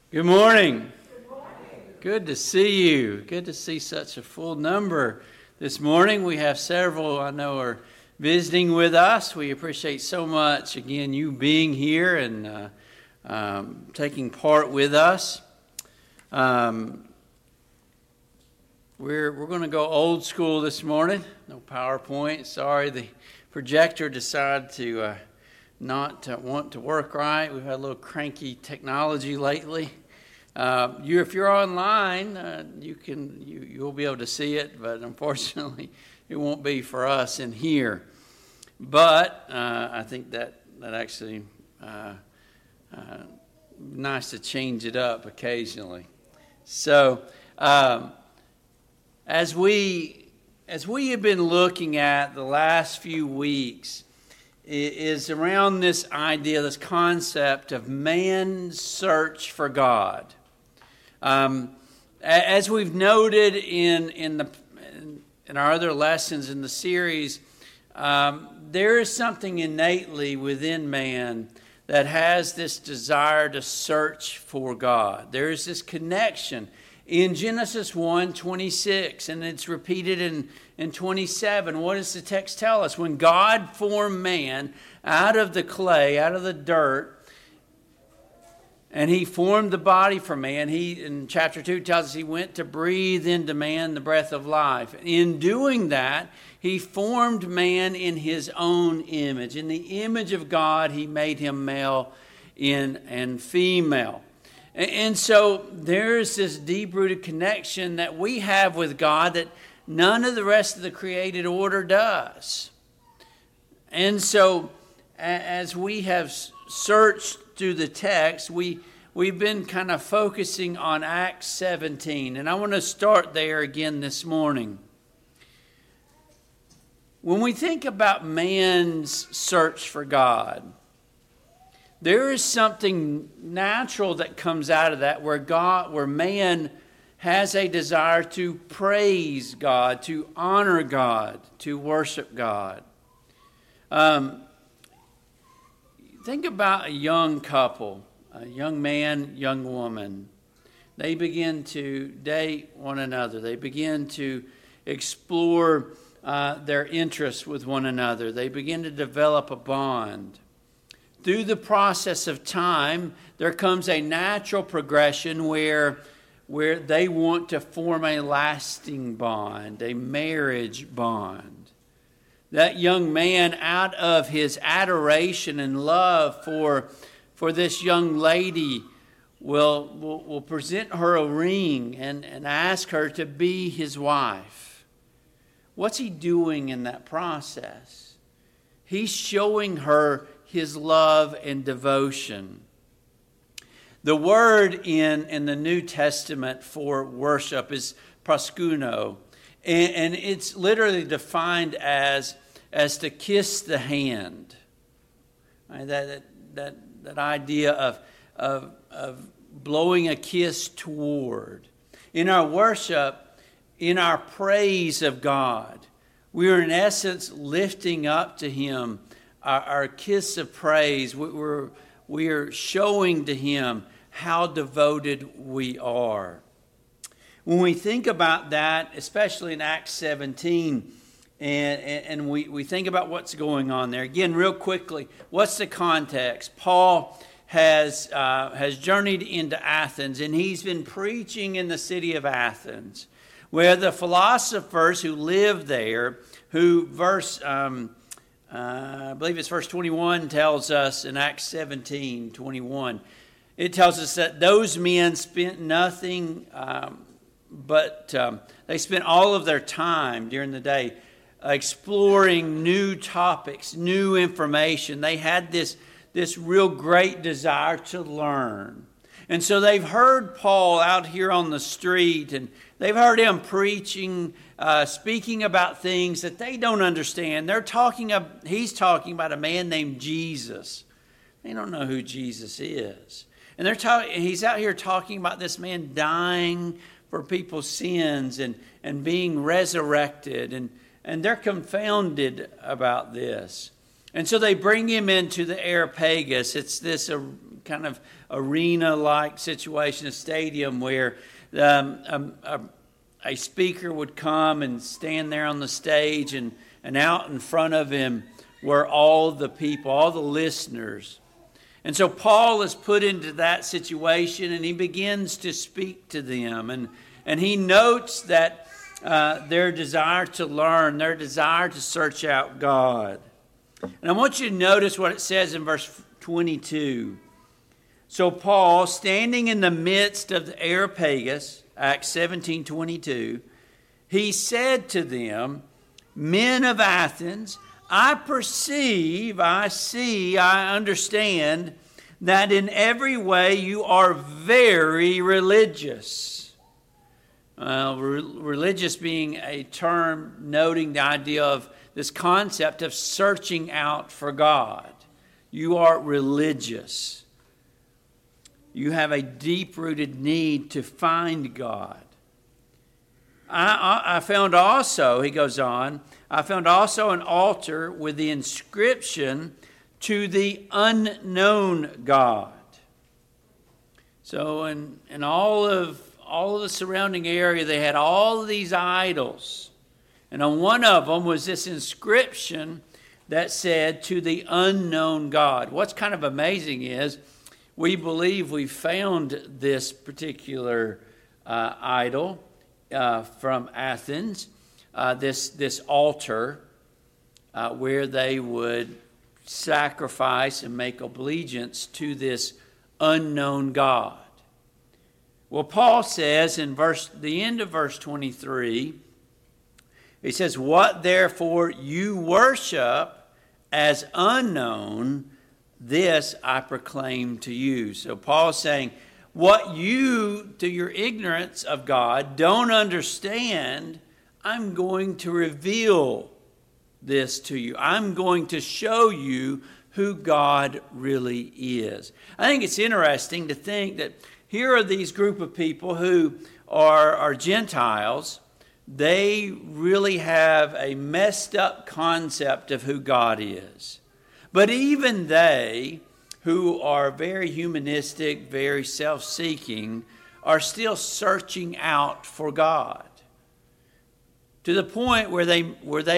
Good morning. Good to see you. Good to see such a full number this morning. We have several I know are visiting with us. We appreciate so much, again, you being here and taking part with us. We're going to go old school this morning. No PowerPoint. Sorry, the projector decided to not want to work right. We've had a little cranky technology lately. If you're online, you'll be able to see it, but unfortunately, it won't be for us in here. But I think that actually nice to change it up occasionally. So as we have been looking at the last few weeks, is around this idea, this concept of man's search for God. As we've noted in our other lessons in the series, there is something innately within man that has this desire to search for God. There is this connection in Genesis 1:26, and it's repeated in 27. What does the text tell us? When God formed man out of the clay, out of the dirt, and he formed the body for man, he, in chapter 2, tells us he went to breathe into man the breath of life. In doing that, he formed man in his own image. In the image of God, he made him male and female. And so there's this deep-rooted connection that we have with God that none of the rest of the created order does. And so as we have searched through the text, we've been kind of focusing on Acts 17. And I want to start there again this morning. When we think about man's search for God, there is something natural that comes out of that where man has a desire to praise God, to honor God, to worship God. Think about a young couple, a young man, young woman. They begin to date one another. They begin to explore their interests with one another. They begin to develop a bond. Through the process of time, there comes a natural progression where they want to form a lasting bond, a marriage bond. That young man, out of his adoration and love for this young lady, will present her a ring and ask her to be his wife. What's he doing in that process? He's showing her his love and devotion. The word in the New Testament for worship is proskuno, and it's literally defined as to kiss the hand. Right? That idea of blowing a kiss toward. In our worship, in our praise of God, we are in essence lifting up to Him our kiss of praise. We are showing to Him how devoted we are. When we think about that, especially in Acts 17, and we think about what's going on there. Again, real quickly, what's the context? Paul has journeyed into Athens, and he's been preaching in the city of Athens, where the philosophers who lived there, I believe it's verse 21 tells us in Acts 17:21. It tells us that those men spent nothing but they spent all of their time during the day exploring new topics, new information. They had this real great desire to learn. And so they've heard Paul out here on the street, and they've heard him preaching, speaking about things that they don't understand. He's talking about a man named Jesus. They don't know who Jesus is. And he's out here talking about this man dying for people's sins and being resurrected. And they're confounded about this. And so they bring him into the Areopagus. It's this kind of arena-like situation, a stadium where a speaker would come and stand there on the stage, and out in front of him were all the people, all the listeners. And so Paul is put into that situation, and he begins to speak to them. And he notes that their desire to learn, their desire to search out God. And I want you to notice what it says in verse 22. So Paul, standing in the midst of the Areopagus, Acts 17:22, he said to them, "Men of Athens, I perceive, I see, I understand that in every way you are very religious." Religious being a term noting the idea of this concept of searching out for God. You are religious. You have a deep-rooted need to find God. I found also, he goes on, I found also an altar with the inscription, "To the unknown God." So in all of the surrounding area, they had all of these idols. And on one of them was this inscription that said, "To the unknown God." What's kind of amazing is we believe we found this particular idol from Athens, this altar where they would sacrifice and make allegiance to this unknown God. Well, Paul says in the end of verse 23, he says, "What therefore you worship as unknown, this I proclaim to you." So Paul's saying, what you, to your ignorance of God, don't understand, I'm going to reveal this to you. I'm going to show you who God really is. I think it's interesting to think that here are these group of people who are Gentiles. They really have a messed up concept of who God is. But even they, who are very humanistic, very self-seeking, are still searching out for God. To the point where they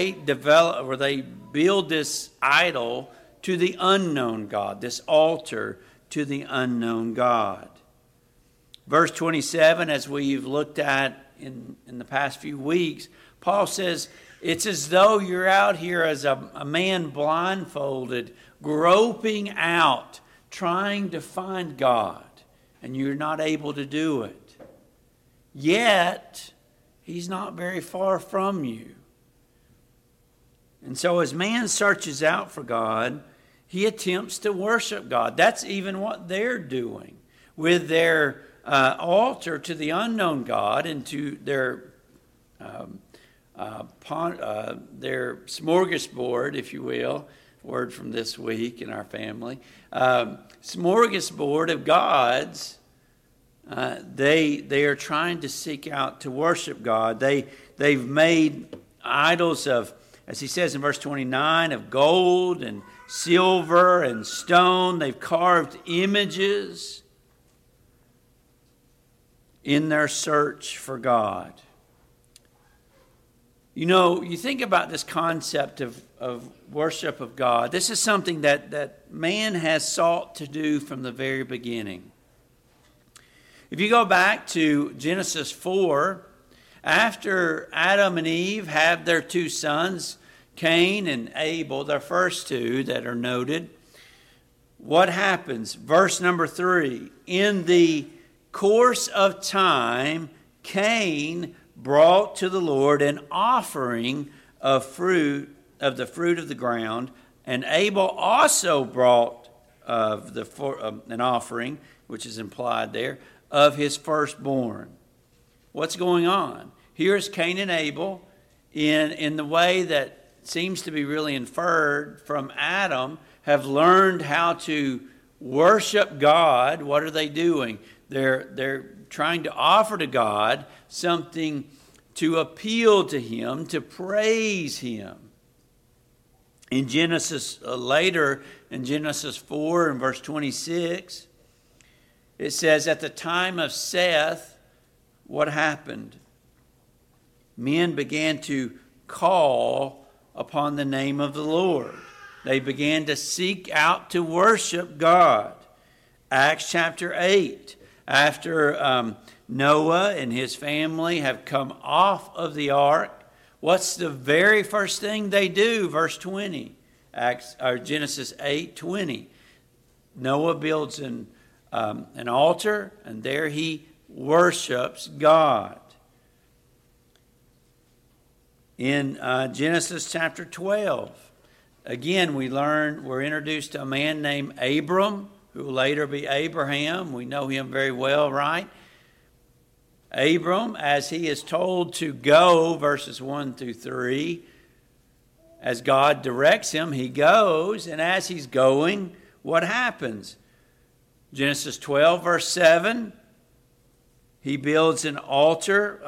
build this idol to the unknown God, this altar to the unknown God. Verse 27, as we've looked at in the past few weeks, Paul says, it's as though you're out here as a man blindfolded, groping out, trying to find God, and you're not able to do it. Yet, he's not very far from you. And so as man searches out for God, he attempts to worship God. That's even what they're doing with their altar to the unknown God and to their smorgasbord, if you will, word from this week in our family, smorgasbord of gods. They are trying to seek out to worship God. They've made idols of, as he says in verse 29, of gold and silver and stone. They've carved images in their search for God. You know, you think about this concept of worship of God. This is something that man has sought to do from the very beginning. If you go back to Genesis 4, after Adam and Eve have their two sons, Cain and Abel, their first two that are noted, what happens? Verse number 3, in the course of time, Cain brought to the Lord an offering of the fruit of the ground, and Abel also brought an offering, which is implied there, of his firstborn. What's going on? Here's Cain and Abel in the way that seems to be really inferred from Adam, have learned how to worship God. What are they doing? They're trying to offer to God something to appeal to him, to praise him. Later in Genesis 4 and verse 26, it says, at the time of Seth, what happened? Men began to call upon the name of the Lord. They began to seek out to worship God. Acts chapter 8, after Noah and his family have come off of the ark, what's the very first thing they do? Verse 20, Genesis 8:20. Noah builds an altar, and there he worships God. In Genesis chapter 12, again, we're introduced to a man named Abram, who will later be Abraham. We know him very well, right? Abram, as he is told to go, verses 1 through 3, as God directs him, he goes, and as he's going, what happens? Genesis 12, verse 7, he builds an altar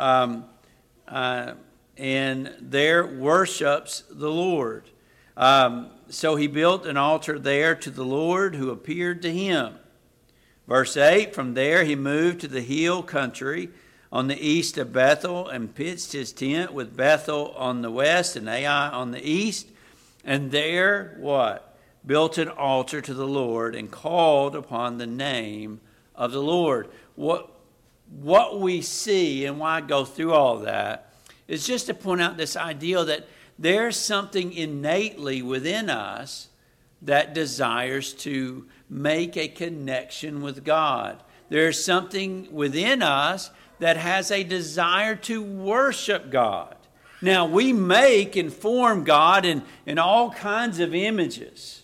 and there worships the Lord. So he built an altar there to the Lord who appeared to him. Verse 8, from there he moved to the hill country on the east of Bethel and pitched his tent with Bethel on the west and Ai on the east. And there, what? Built an altar to the Lord and called upon the name of the Lord. What we see, and why I go through all that, is just to point out this idea that there's something innately within us that desires to make a connection with God. There's something within us that has a desire to worship God. Now, we make and form God in all kinds of images.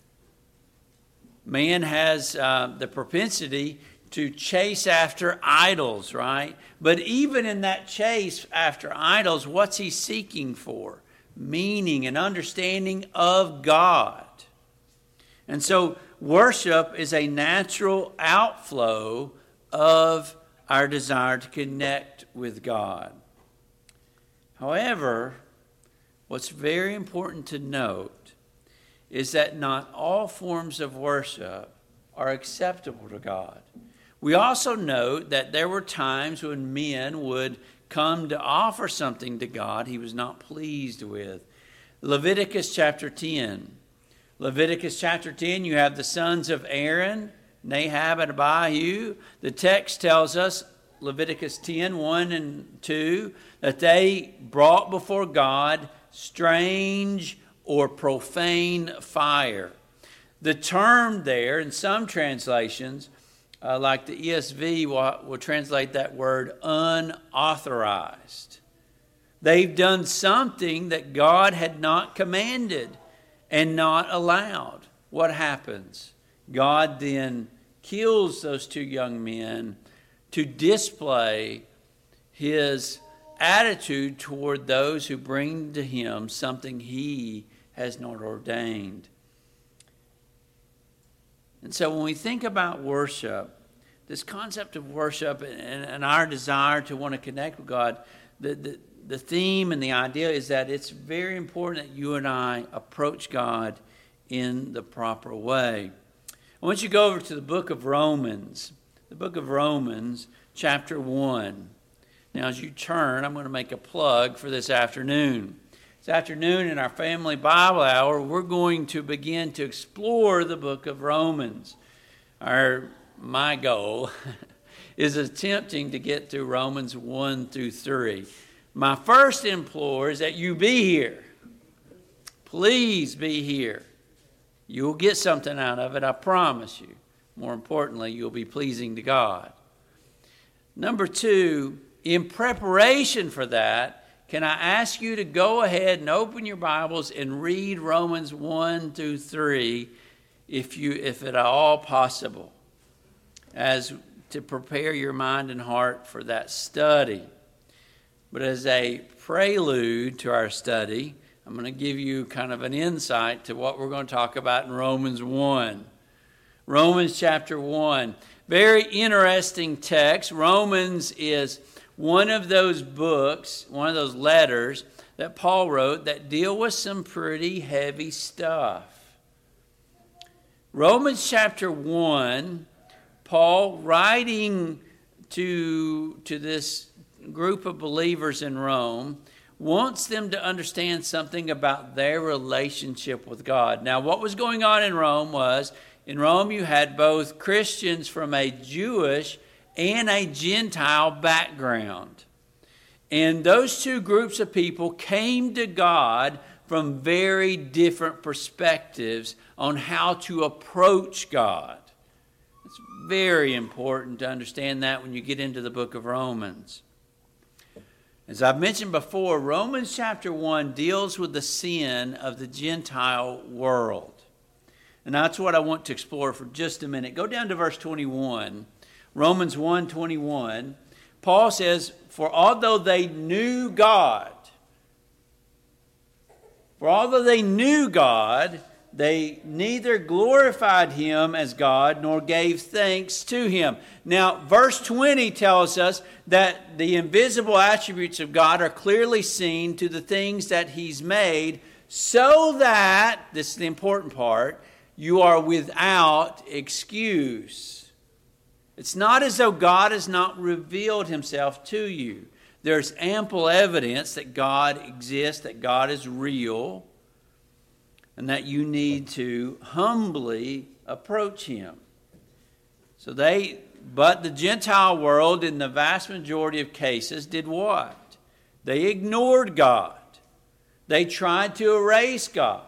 Man has the propensity to chase after idols, right? But even in that chase after idols, what's he seeking for? Meaning and understanding of God. And so worship is a natural outflow of our desire to connect with God. However, what's very important to note is that not all forms of worship are acceptable to God. We also note that there were times when men would come to offer something to God he was not pleased with. Leviticus chapter 10. Leviticus chapter 10, you have the sons of Aaron, Nadab and Abihu. The text tells us, Leviticus 10, 1 and 2, that they brought before God strange or profane fire. The term there, in some translations, like the ESV will translate that word unauthorized. They've done something that God had not commanded and not allowed. What happens? God then kills those two young men to display his attitude toward those who bring to him something he has not ordained. And so when we think about worship, this concept of worship and our desire to want to connect with God, the theme and the idea is that it's very important that you and I approach God in the proper way. I want you to go over to the book of Romans. The book of Romans, chapter 1. Now, as you turn, I'm going to make a plug for this afternoon. This afternoon in our family Bible hour, we're going to begin to explore the book of Romans. My goal is attempting to get through Romans 1 through 3. My first implore is that you be here. Please be here. You'll get something out of it, I promise you. More importantly, you'll be pleasing to God. Number 2, in preparation for that, can I ask you to go ahead and open your Bibles and read Romans 1 through 3, if at all possible, as to prepare your mind and heart for that study. But as a prelude to our study, I'm going to give you kind of an insight to what we're going to talk about in Romans 1. Romans chapter 1. Very interesting text. Romans is one of those books, one of those letters that Paul wrote that deal with some pretty heavy stuff. Romans chapter 1, Paul, writing to this group of believers in Rome, wants them to understand something about their relationship with God. Now, what was going on in Rome was, in Rome you had both Christians from a Jewish and a Gentile background. And those two groups of people came to God from very different perspectives on how to approach God. It's very important to understand that when you get into the book of Romans. As I've mentioned before, Romans chapter 1 deals with the sin of the Gentile world. And that's what I want to explore for just a minute. Go down to verse 21. Romans 1:21. Paul says, For although they knew God, they neither glorified him as God nor gave thanks to him. Now, verse 20 tells us that the invisible attributes of God are clearly seen to the things that he's made, so that, this is the important part, you are without excuse. It's not as though God has not revealed himself to you. There's ample evidence that God exists, that God is real, and that you need to humbly approach him. But the Gentile world, in the vast majority of cases, did what? They ignored God. They tried to erase God.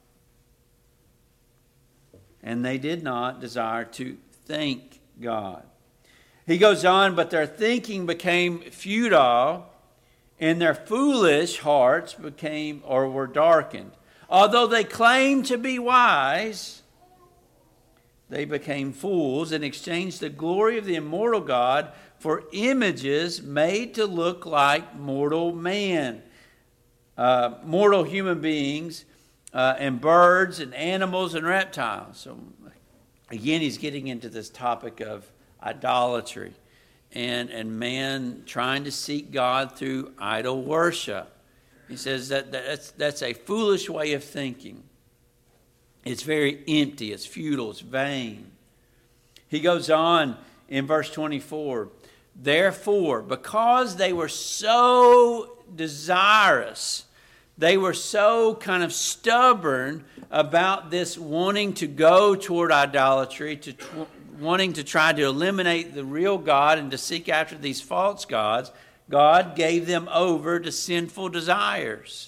And they did not desire to thank God. He goes on, but their thinking became futile, and their foolish hearts were darkened. Although they claimed to be wise, they became fools and exchanged the glory of the immortal God for images made to look like mortal man, mortal human beings, and birds and animals and reptiles. So again, he's getting into this topic of idolatry and man trying to seek God through idol worship. He says that's a foolish way of thinking. It's very empty, it's futile, it's vain. He goes on in verse 24, Therefore, because they were so desirous, they were so kind of stubborn about this wanting to go toward idolatry, wanting to try to eliminate the real God and to seek after these false gods, God gave them over to sinful desires.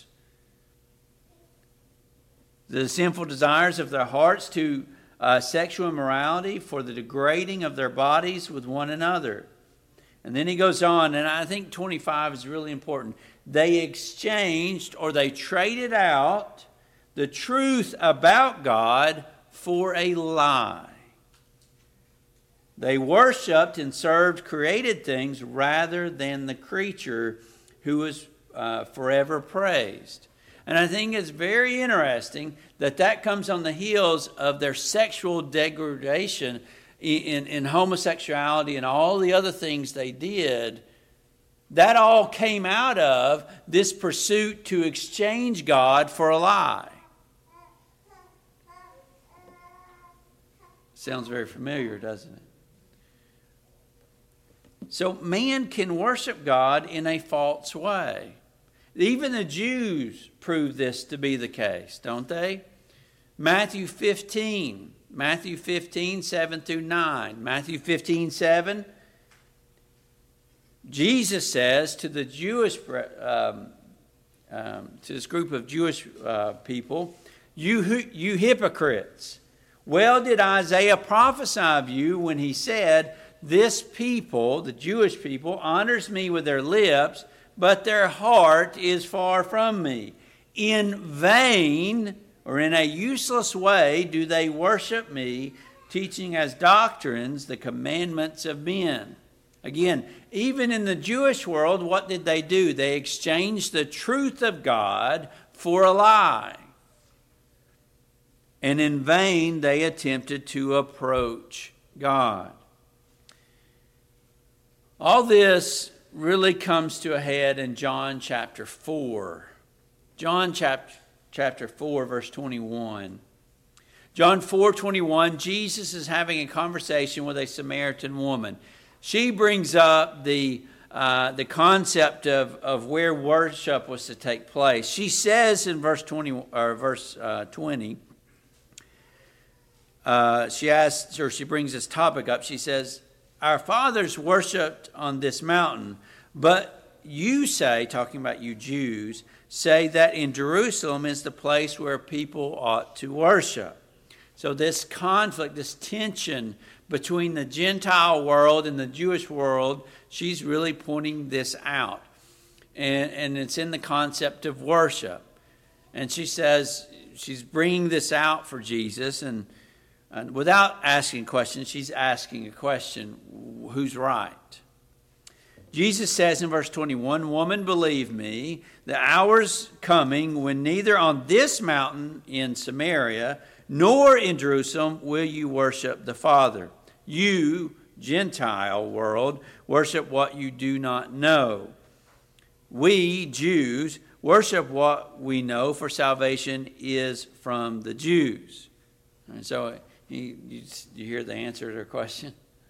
The sinful desires of their hearts to sexual immorality, for the degrading of their bodies with one another. And then he goes on, and I think 25 is really important. They exchanged, or they traded out, the truth about God for a lie. They worshipped and served created things rather than the creature who is forever praised. And I think it's very interesting that comes on the heels of their sexual degradation in homosexuality and all the other things they did. That all came out of this pursuit to exchange God for a lie. Sounds very familiar, doesn't it? So man can worship God in a false way. Even the Jews prove this to be the case, don't they? Matthew 15, 7 through 9. Matthew 15, 7. Jesus says to the to this group of Jewish people, you hypocrites, well did Isaiah prophesy of you when he said, this people, the Jewish people, honors me with their lips, but their heart is far from me. In vain, or in a useless way, do they worship me, teaching as doctrines the commandments of men. Again, even in the Jewish world, what did they do? They exchanged the truth of God for a lie. And in vain, they attempted to approach God. All this really comes to a head in John chapter 4. John chapter 4, verse 21. John 4:21, Jesus is having a conversation with a Samaritan woman. She brings up the concept of where worship was to take place. She says in verse 20, she brings this topic up. She says, "Our fathers worshipped on this mountain, but you say," talking about you Jews, "say that in Jerusalem is the place where people ought to worship." So this conflict, this tension between the Gentile world and the Jewish world, she's really pointing this out. And it's in the concept of worship. And she says, she's bringing this out for Jesus, and without asking questions, she's asking a question: who's right? Jesus says in verse 21, "Woman, believe me, the hour's coming when neither on this mountain in Samaria nor in Jerusalem will you worship the Father. You, Gentile world, worship what you do not know. We, Jews, worship what we know, for salvation is from the Jews." And so you hear the answer to her question?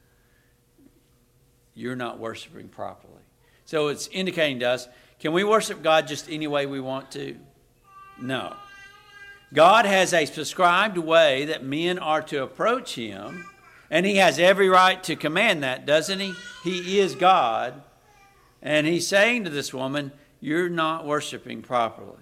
You're not worshiping properly. So it's indicating to us, can we worship God just any way we want to? No. God has a prescribed way that men are to approach Him, and He has every right to command that, doesn't He? He is God, and He's saying to this woman, you're not worshiping properly.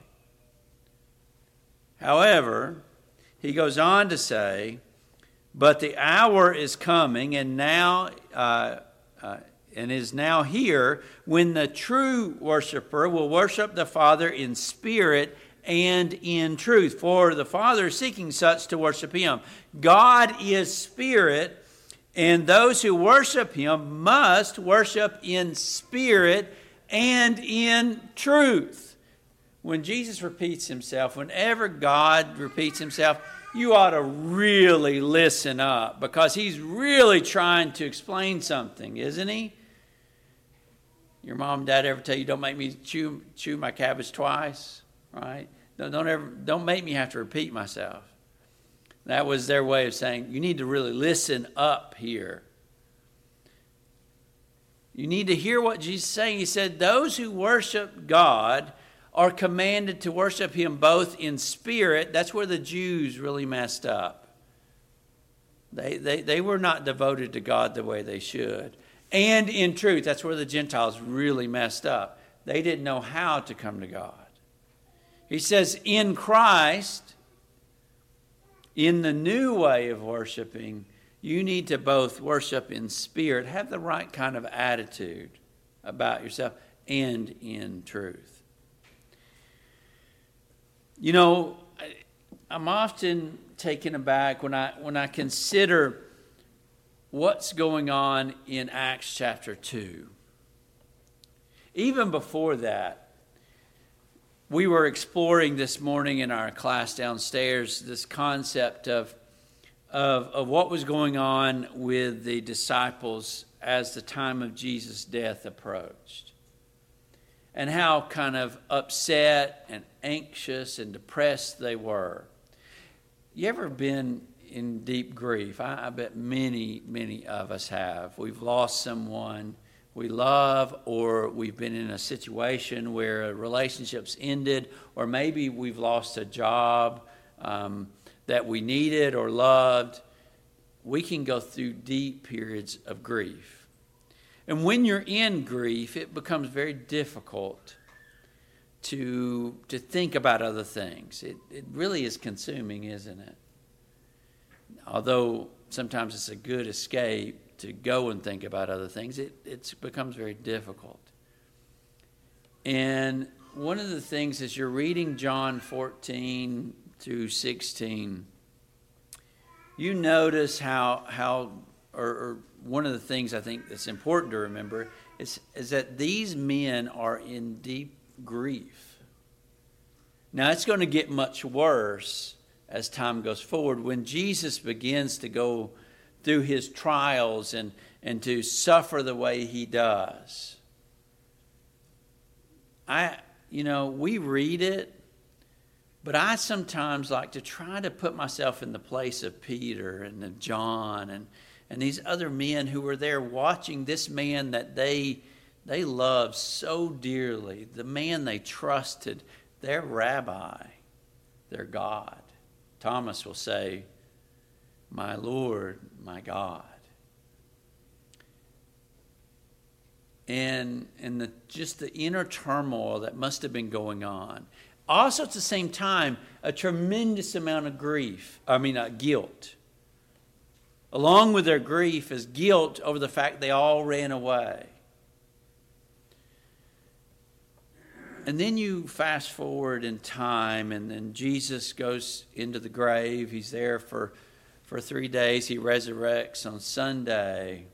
However, He goes on to say, "But the hour is coming, and now and is now here, when the true worshiper will worship the Father in spirit and in truth. For the Father is seeking such to worship Him." God is spirit, and those who worship Him must worship in spirit and in truth. When Jesus repeats Himself, whenever God repeats Himself, you ought to really listen up, because He's really trying to explain something, isn't He? Your mom and dad ever tell you, don't make me chew my cabbage twice, right? Don't make me have to repeat myself. That was their way of saying, you need to really listen up here. You need to hear what Jesus is saying. He said, those who worship God are commanded to worship Him both in spirit. That's where the Jews really messed up. They were not devoted to God the way they should. And in truth, that's where the Gentiles really messed up. They didn't know how to come to God. He says, in Christ, in the new way of worshiping, you need to both worship in spirit, have the right kind of attitude about yourself, and in truth. You know, I'm often taken aback when I consider what's going on in Acts chapter 2. Even before that, we were exploring this morning in our class downstairs this concept of what was going on with the disciples as the time of Jesus' death approached, and how kind of upset and anxious and depressed they were. You ever been in deep grief? I bet many of us have. We've lost someone we love, or we've been in a situation where a relationship's ended, or maybe we've lost a job that we needed or loved. We can go through deep periods of grief. And when you're in grief, it becomes very difficult to think about other things. It really is consuming, isn't it? Although sometimes it's a good escape to go and think about other things, it becomes very difficult. And one of the things as you're reading John 14 through 16, you notice how one of the things I think that's important to remember is that these men are in deep grief. Now, it's going to get much worse as time goes forward. When Jesus begins to go through His trials and to suffer the way He does, we read it, But I sometimes like to try to put myself in the place of Peter and of John and these other men who were there watching this man that they loved so dearly, the man they trusted, their rabbi, their God. Thomas will say, "My Lord, my God." And just the inner turmoil that must have been going on. Also at the same time, a tremendous amount of guilt. Along with their grief is guilt over the fact they all ran away. And then you fast forward in time, and then Jesus goes into the grave. He's there for 3 days. He resurrects on Sunday.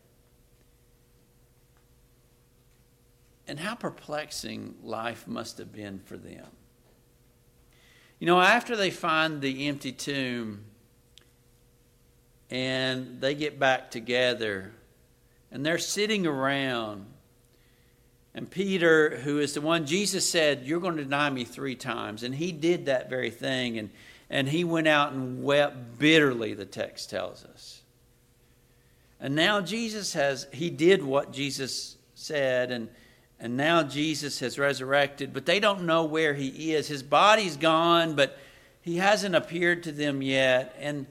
And how perplexing life must have been for them. After they find the empty tomb and they get back together and they're sitting around, and Peter, who is the one Jesus said, "You're going to deny me 3 times." And he did that very thing. And he went out and wept bitterly, the text tells us. And now he did what Jesus said, and now Jesus has resurrected, but they don't know where he is. His body's gone, but he hasn't appeared to them yet. And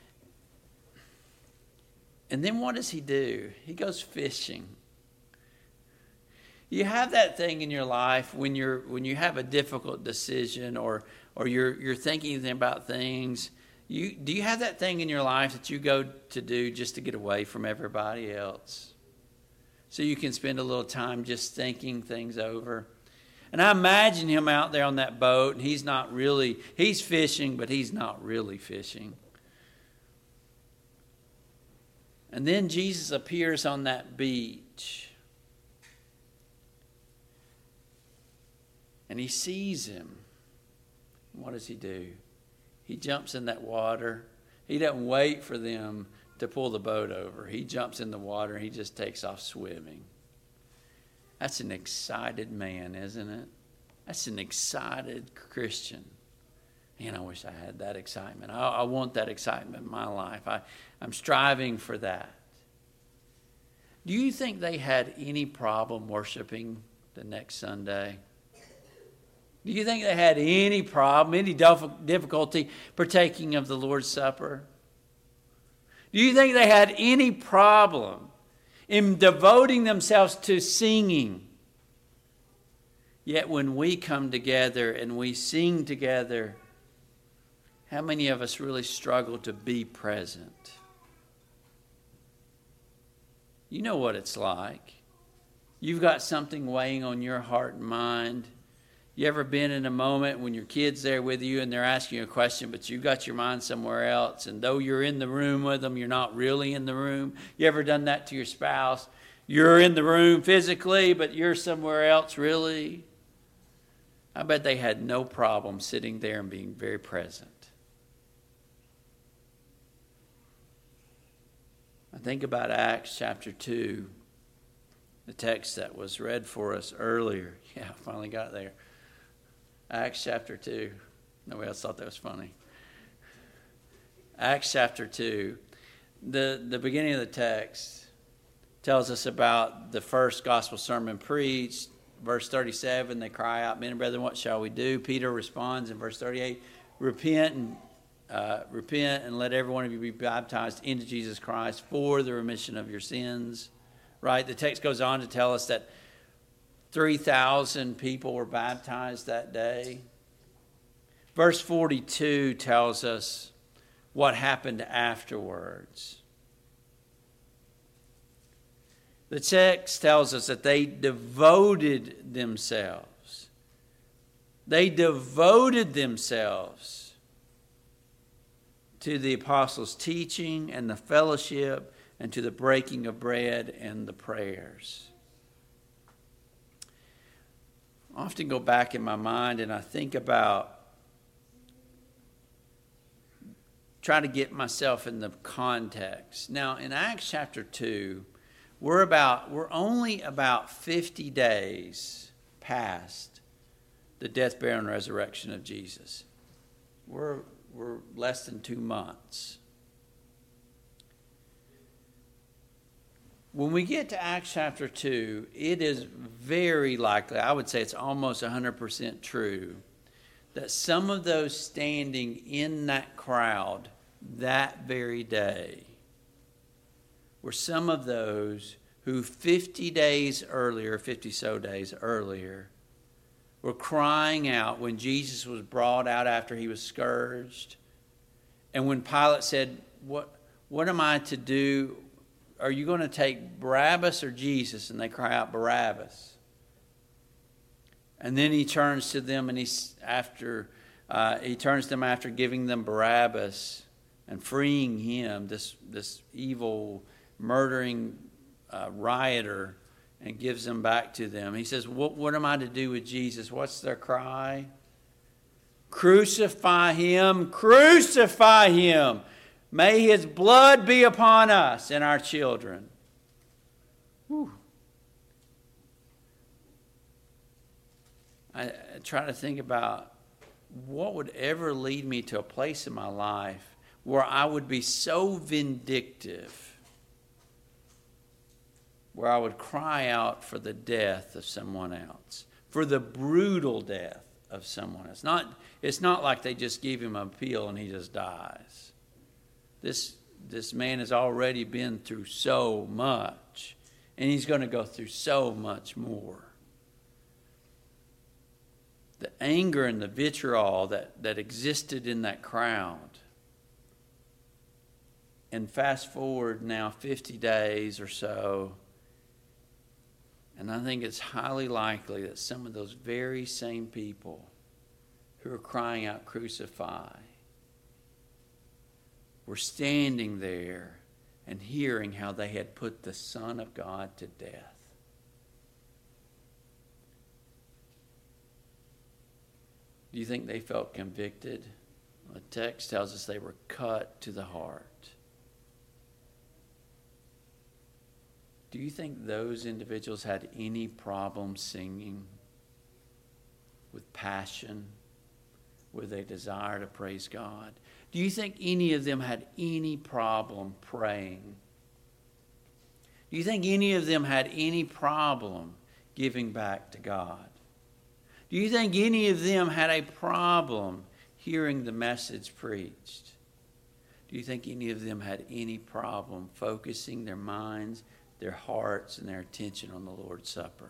then what does he do? He goes fishing. You have that thing in your life when you have a difficult decision or you're thinking about things. Do you have that thing in your life that you go to do just to get away from everybody else? So you can spend a little time just thinking things over. And I imagine him out there on that boat, and he's fishing, but he's not really fishing. And then Jesus appears on that beach. And he sees him. What does he do? He jumps in that water. He doesn't wait for them to pull the boat over. He jumps in the water and he just takes off swimming. That's an excited man, isn't it? That's an excited Christian. Man, I wish I had that excitement. I want that excitement in my life. I'm striving for that. Do you think they had any problem worshiping the next Sunday? Do you think they had any problem, any difficulty partaking of the Lord's Supper? Do you think they had any problem in devoting themselves to singing? Yet when we come together and we sing together, how many of us really struggle to be present? You know what it's like. You've got something weighing on your heart and mind. You ever been in a moment when your kid's there with you and they're asking you a question, but you've got your mind somewhere else, and though you're in the room with them, you're not really in the room? You ever done that to your spouse? You're in the room physically, but you're somewhere else really? I bet they had no problem sitting there and being very present. I think about Acts chapter 2, the text that was read for us earlier. Yeah, I finally got there. Acts chapter 2. Nobody else thought that was funny. Acts chapter 2. The beginning of the text tells us about the first gospel sermon preached. Verse 37, they cry out, "Men and brethren, what shall we do?" Peter responds in verse 38, repent and let every one of you be baptized into Jesus Christ for the remission of your sins. Right? The text goes on to tell us that 3,000 people were baptized that day. Verse 42 tells us what happened afterwards. The text tells us that they devoted themselves. They devoted themselves to the apostles' teaching and the fellowship and to the breaking of bread and the prayers. I often go back in my mind and I think about trying to get myself in the context. Now, in Acts chapter 2, we're only about 50 days past the death, burial, and resurrection of Jesus. we're less than 2 months. When we get to Acts chapter 2, it is very likely, I would say it's almost 100% true, that some of those standing in that crowd that very day were some of those who 50 days earlier, 50 so days earlier, were crying out when Jesus was brought out after he was scourged. And when Pilate said, what am I to do? Are you going to take Barabbas or Jesus? And they cry out, Barabbas. And then he turns to them, and he turns to them after giving them Barabbas and freeing him, this evil, murdering rioter, and gives them back to them. He says, what am I to do with Jesus? What's their cry? Crucify him, crucify him. May his blood be upon us and our children. Whew. I try to think about what would ever lead me to a place in my life where I would be so vindictive, where I would cry out for the death of someone else, for the brutal death of someone else. It's not like they just give him a pill and he just dies. This man has already been through so much, and he's going to go through so much more. The anger and the vitriol that existed in that crowd. And fast forward now 50 days or so, and I think it's highly likely that some of those very same people who are crying out, crucify, were standing there and hearing how they had put the Son of God to death. Do you think they felt convicted? The text tells us they were cut to the heart. Do you think those individuals had any problem singing with passion, with a desire to praise God? Do you think any of them had any problem praying? Do you think any of them had any problem giving back to God? Do you think any of them had a problem hearing the message preached? Do you think any of them had any problem focusing their minds, their hearts, and their attention on the Lord's Supper?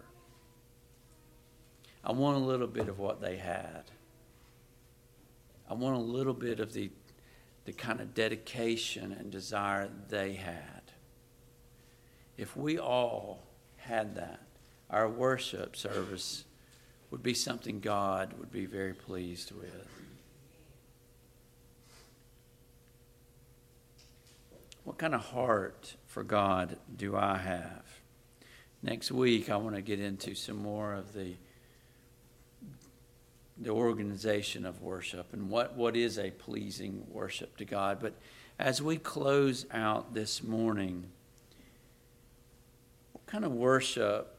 I want a little bit of what they had. I want a little bit of the kind of dedication and desire they had. If we all had that, our worship service would be something God would be very pleased with. What kind of heart for God do I have? Next week, I want to get into some more of the organization of worship and what is a pleasing worship to God. But as we close out this morning, what kind of worship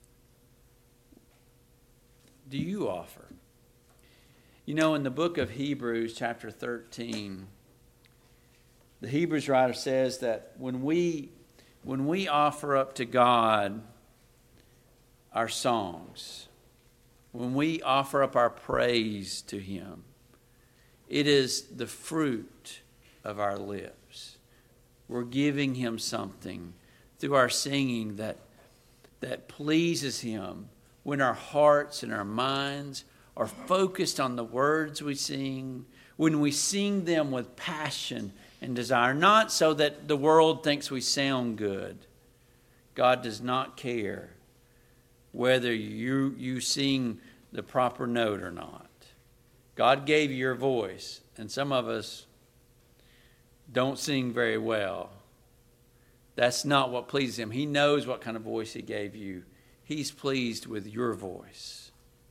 do you offer? You know, in the book of Hebrews, chapter 13, the Hebrews writer says that when we offer up to God our songs, when we offer up our praise to him, it is the fruit of our lips. We're giving him something through our singing that pleases him when our hearts and our minds are focused on the words we sing, when we sing them with passion and desire, not so that the world thinks we sound good. God does not care whether you sing the proper note or not. God gave you your voice, and some of us don't sing very well. That's not what pleases him. He knows what kind of voice he gave you. He's pleased with your voice.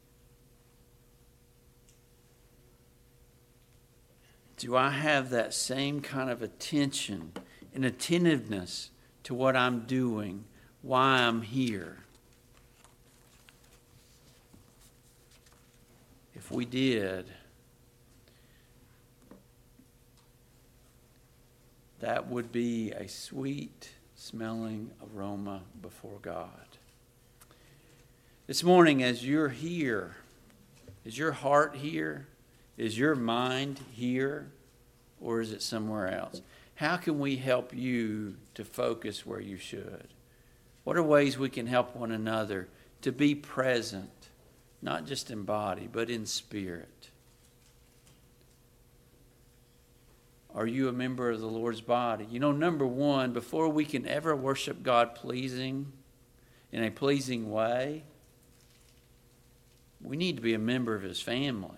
Do I have that same kind of attention and attentiveness to what I'm doing, why I'm here? If we did, that would be a sweet smelling aroma before God. This morning, as you're here, is your heart here? Is your mind here? Or is it somewhere else? How can we help you to focus where you should? What are ways we can help one another to be present, not just in body, but in spirit? Are you a member of the Lord's body? You know, number one, before we can ever worship God in a pleasing way, we need to be a member of His family.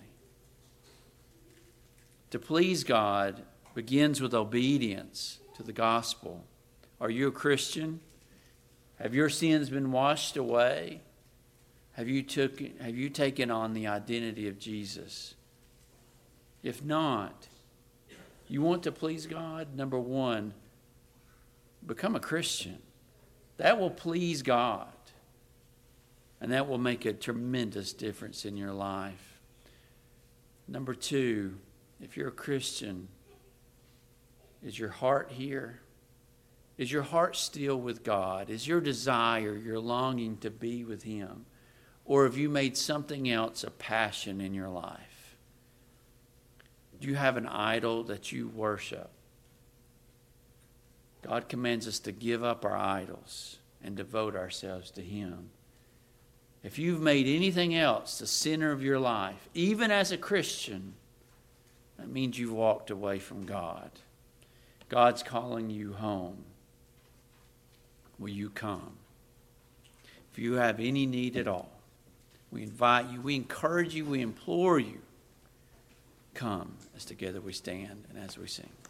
To please God begins with obedience to the gospel. Are you a Christian? Have your sins been washed away? Have you taken on the identity of Jesus? If not, you want to please God? Number one, become a Christian. That will please God. And that will make a tremendous difference in your life. Number two, if you're a Christian, is your heart here? Is your heart still with God? Is your desire, your longing to be with Him? Or have you made something else a passion in your life? Do you have an idol that you worship? God commands us to give up our idols and devote ourselves to Him. If you've made anything else the center of your life, even as a Christian, that means you've walked away from God. God's calling you home. Will you come? If you have any need at all, we invite you, we encourage you, we implore you, come as together we stand and as we sing.